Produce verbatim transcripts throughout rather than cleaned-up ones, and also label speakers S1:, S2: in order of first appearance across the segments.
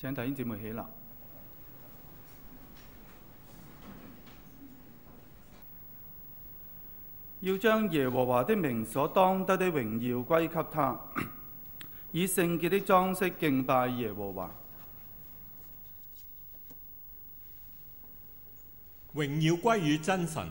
S1: 請弟兄姊妹起立。要將耶和華的名所當得的榮耀歸給他，以聖潔的裝飾敬拜耶和華。
S2: 榮耀歸於真神。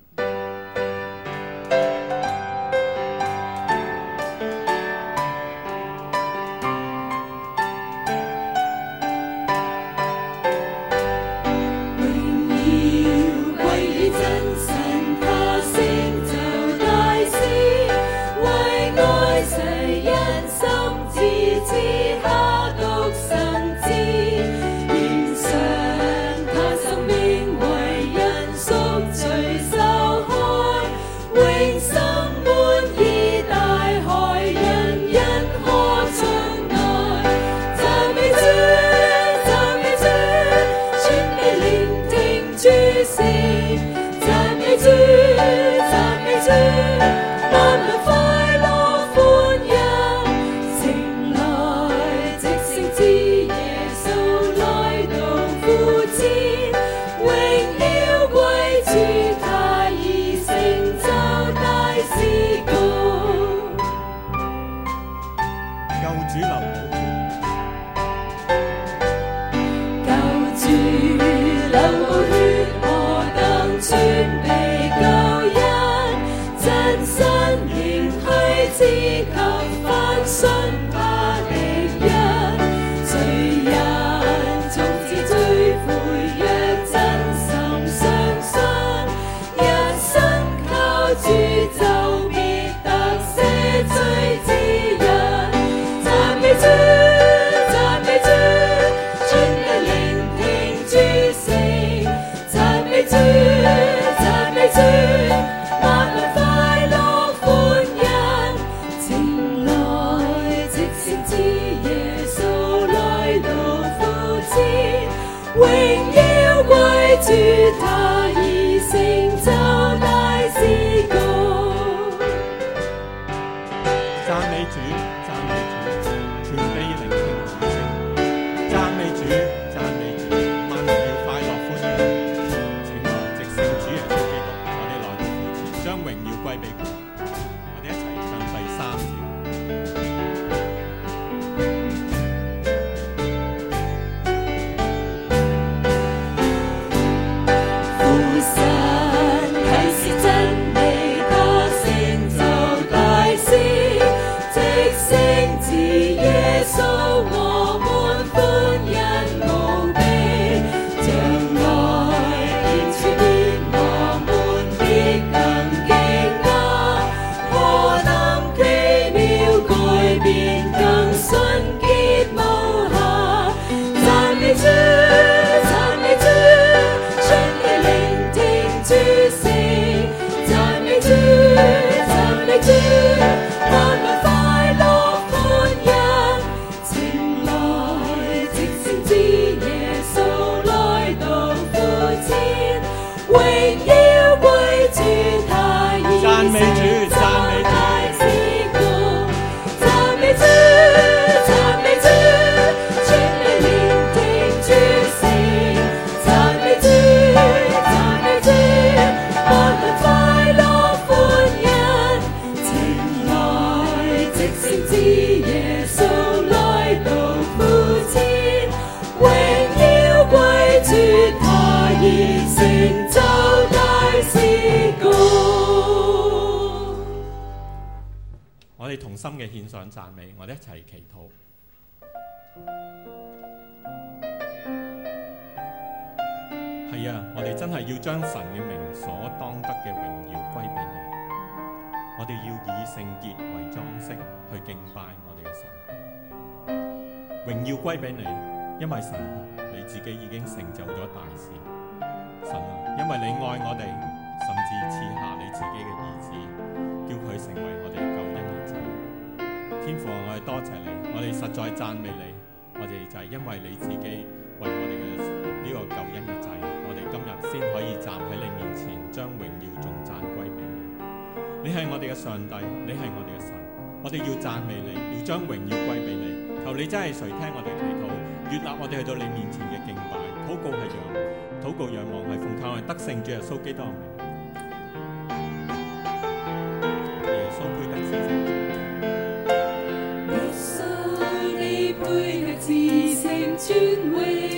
S2: 同心嘅獻上讚美，我哋一齊祈禱。係啊，我哋真係要將神嘅名所當得嘅榮耀歸俾你。我哋要以聖潔為裝飾去敬拜我哋嘅神。榮耀歸俾你，因為神你自己已經成就咗大事。神啊，因為你愛我哋，甚至賜下你自己嘅兒子，叫佢成為我哋救恩嘅祭。天父，我哋多謝你，我哋實在讚美你。我哋就係因為你自己為我哋嘅呢個救恩嘅祭，我哋今日先可以站喺你面前，將榮耀頌讚歸俾你。你係我哋嘅上帝，你係我哋嘅神，我哋要讚美你，要將榮耀歸俾你。求你真係垂聽我哋祈禱， 悅納我哋去到你面前嘅敬拜。禱告係仰，禱告仰望係奉靠我哋得勝主耶穌基督嘅名。耶穌配得至聖，
S3: 耶穌你配得至聖尊榮。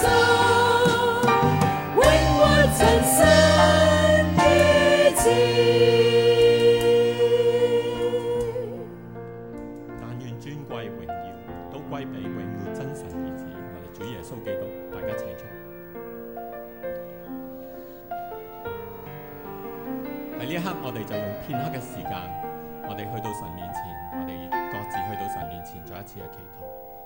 S4: 永活陳身於此。
S2: 呢一刻，我哋就用片刻嘅時間，我哋去到神面前，我哋各自去到神面前，再一次嘅祈禱。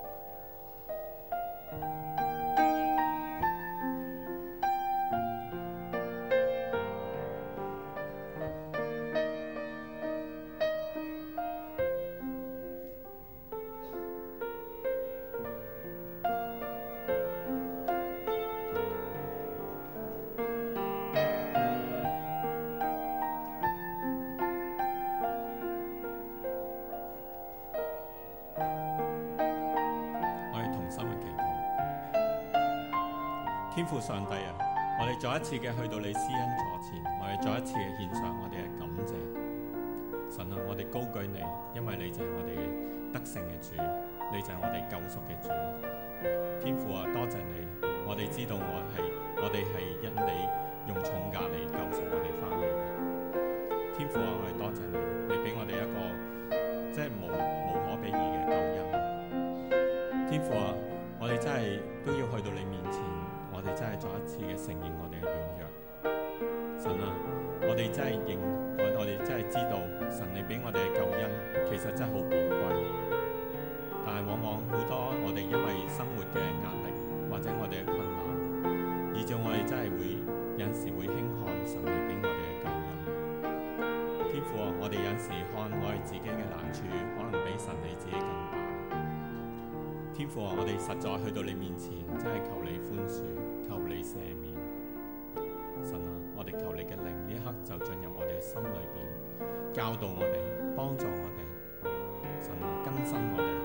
S2: 天父上帝啊，我哋再一次嘅去到你施恩座前，我哋再一次嘅獻上我哋嘅感謝。神啊，我哋高舉你，因為你就係我哋得勝嘅主，你就係我哋救贖嘅主。天父啊，多謝你，我哋知道我係我哋係因你用重價嚟救贖我哋翻嚟。天父啊，我哋多謝你，你俾我哋一個即係無無可比擬嘅救恩。天父啊，我哋真係都要去到你面前。我哋真係再一次嘅承認我哋嘅軟弱，神啊，我哋真係認我我哋真係知道，神你俾我哋嘅救恩其實真係好寶貴，但係往往好多我哋因為生活嘅壓力或者我哋嘅困難，以致我哋真係會有陣時會輕看神你俾我哋嘅救恩。天父啊，我哋有陣時看我哋自己嘅難處，可能比神你自己更大。天父啊，我哋實在去到你面前，真係求你寬恕，求你赦免。神啊，我哋求你嘅靈呢一刻就進入我哋嘅心裏邊，教導我哋，幫助我哋。神啊，更新我哋，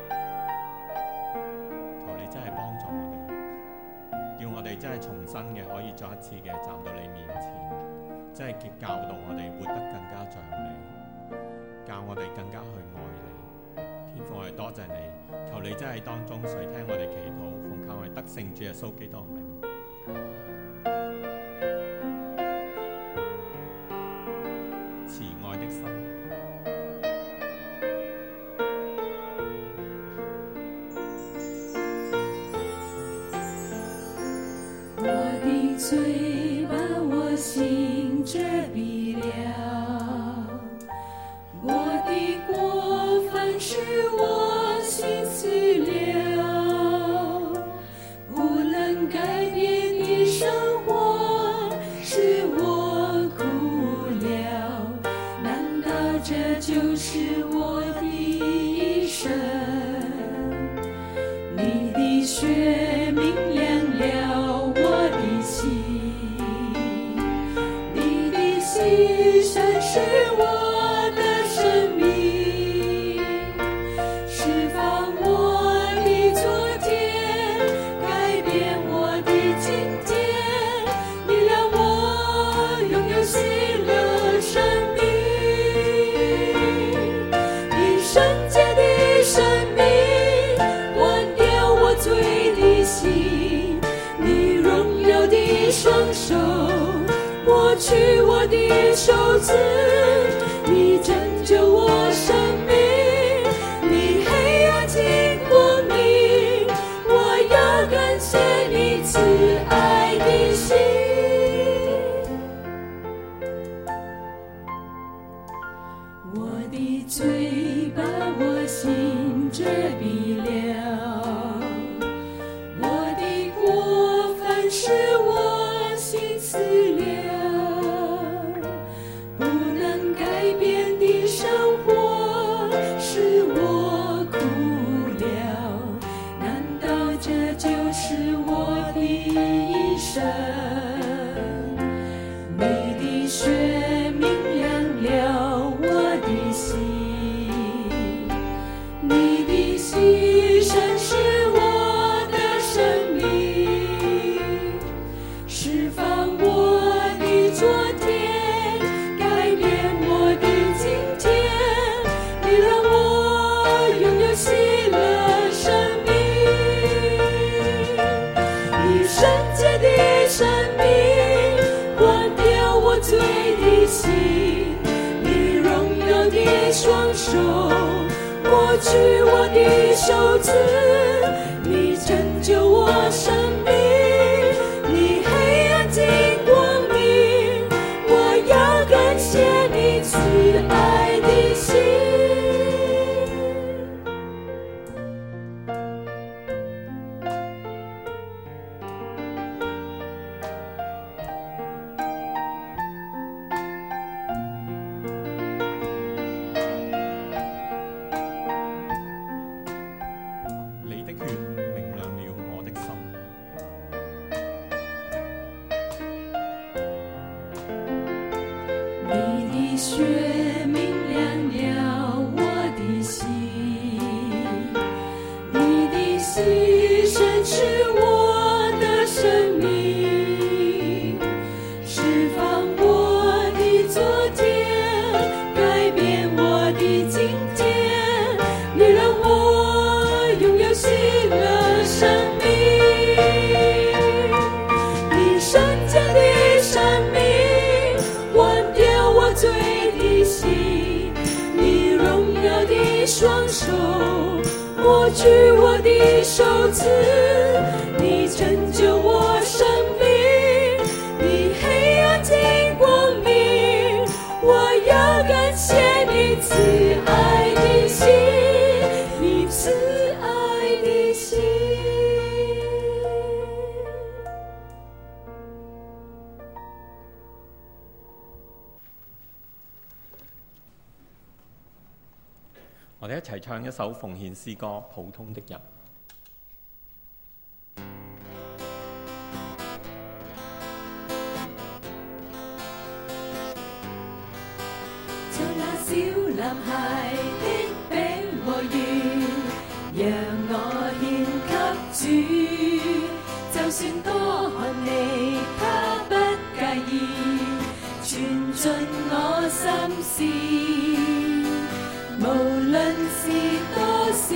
S2: 求你真係幫助我哋，叫我哋真係重新嘅可以再一次嘅站到你面前，真係教導我哋活得更加像你，教我哋更加去愛你。天父，我哋多謝你，求你真係當中垂聽我哋祈禱，奉靠我哋得勝主耶穌基督嘅名。慈愛的心，
S3: 我的嘴把我心遮蔽了，我的过犯使我心死了，不能改变的生活使我哭了，难道这就是我的一生？你的血明亮了我的心，你的牺牲是我的生命，释放我的昨天，改变我的今天，你让我拥有喜乐生命，你圣洁的生命换掉我罪的心，你荣耀的双手抹去我的羞耻，你拯救我生命，你黑暗尽光明，我要感谢你慈爱的心。我的嘴把我心遮蔽了，我的过犯使我心死了，不能改变的生活使我哭了，难道这就是我的一生？你的血明亮了我的心，你的牺牲是我的生命，释放我的昨天，改变我的今天，你让我拥有喜乐生命，你圣洁的生命换掉我罪的心，你荣耀的双手抹去我的羞耻，你拯救我生命，你黑暗尽光明，我要感谢的血明亮了我的心，你的牺牲是我的生命，释放我的昨天，改变我的今天，你让我拥有喜乐生命。你圣洁的生命换掉我罪的心，你荣耀的双手抹去我的手指，你拯救我生命，你黑暗的光明，我要感谢你慈爱的心，你慈爱的心。
S2: 我哋一齊唱一首奉獻詩歌《普通的人》。
S3: 就那小男孩的餅和魚，讓我獻給主，就算多寒離，他不介意，全盡我心思。無論是多少，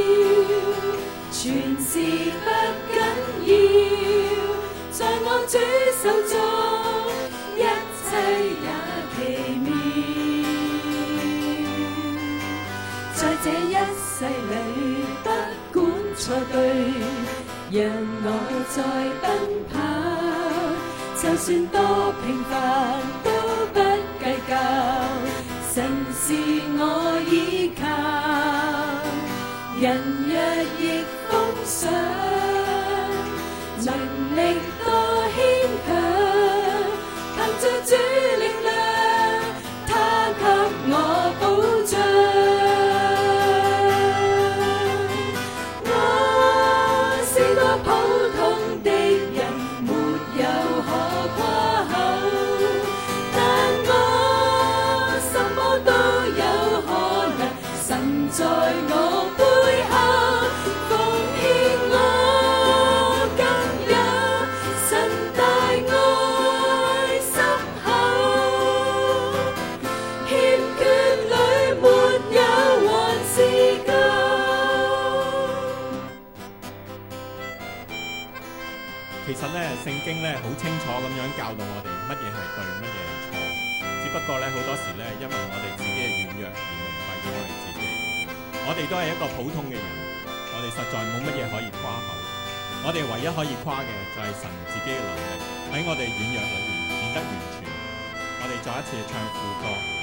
S3: 全是不緊要，在我主手中，一切也奇妙。在這一世裏，不管錯對，讓我再奔跑，就算多平凡，都不計較。神是我依靠，人若逆風上，能力多牽強，憑着主力量，他給我保障。我是個普通的人，沒有可誇口，但我什麼都有可能，神在我背後奉獻我，更有神大愛深厚，欠缺裏沒有還是夠。
S2: 其實咧，聖經咧好清楚咁樣教導我哋乜嘢係對，乜嘢係錯。只不過咧，好多時咧，因為我哋自己嘅軟弱而蒙蔽咗我哋自己。我哋都係一個普通嘅人，我哋實在冇乜嘢可以誇口。我哋唯一可以誇嘅就係神自己嘅能力喺我哋軟弱裏面變得完全。我哋再一次唱副歌。